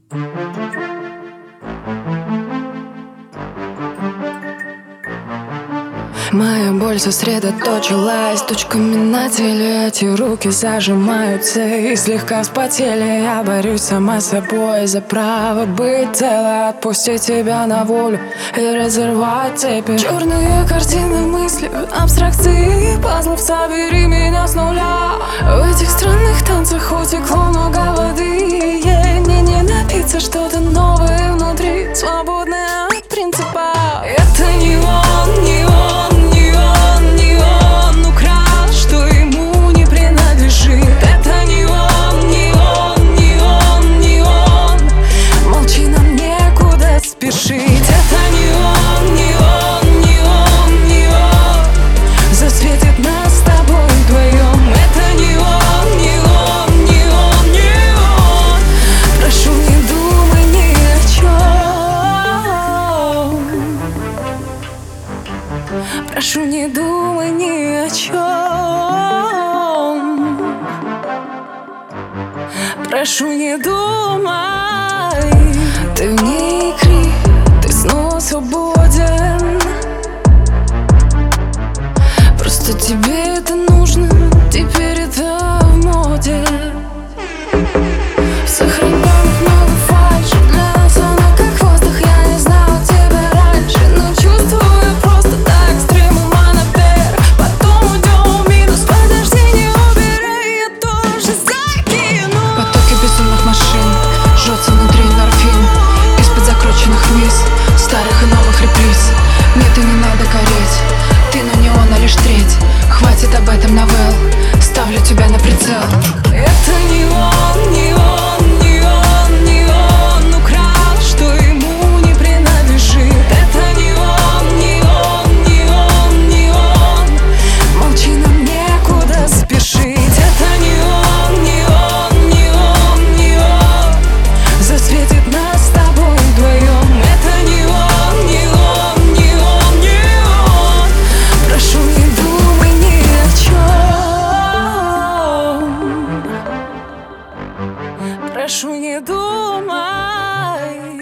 Моя боль сосредоточилась точками на теле. Эти руки зажимаются и слегка вспотели. Я борюсь сама с собой за право быть целой. Отпустить тебя на волю и разорвать цепи. Черные картины мысли, абстракции пазлов. Собери меня с нуля. В этих странных танцах утекло много воды. Мне не напиться, что-то новое внутри, свободное от принципа. Это не он, не он. Прошу, не думай ни о чем. Прошу, не думай. Ты вне игры, ты снова свободен. Просто тебе это нужно, теперь это в моде. В сохраненных много фальши, для нас она как воздух. Я не знала тебя раньше, но чувствую просто так. Стремума наверх, потом уйдем в минус. Подожди, не убирай, я тоже закину. Потоки безумных машин, жжется внутри эндорфин. Из-под закрученных вниз, старых и новых реприз. Нет, и не надо гореть, ты на неона лишь треть. Хватит об этом новелл, ставлю тебя на прицел. Это не он, не он, не он, не он украл, что ему не принадлежит. Это не он, не он, не он, не он. Молчи, нам некуда спешить. Это не он, не он, не он, не он. Засветит нас с тобой вдвоем. Это не он, не он, не он, не он. Прошу, не думай ни о чем. Прошу, не думай.